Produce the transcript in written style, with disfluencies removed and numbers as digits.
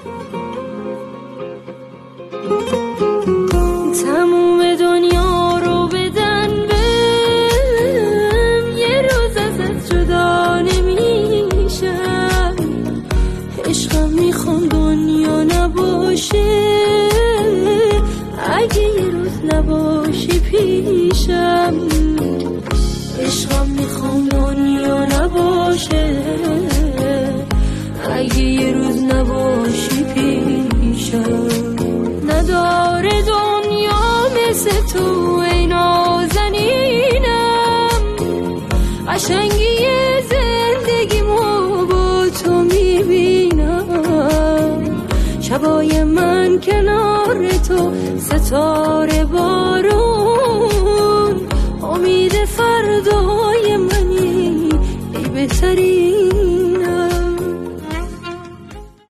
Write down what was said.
تموم دنیا رو بدن بهم، یه روز ازت جدا نمیشم. عشقم میخوام دنیا نباشه، اگه یه روز نباشی پیشم. عشقم میخوام دنیا نباشه، اگه یه روز نباشی پیشم. نداره دنیا مثل تو ای نازنینم، قشنگی زندگیمو با تو میبینم. شبای من کنار تو ستاره بارون، امید فردای منی ای بهترین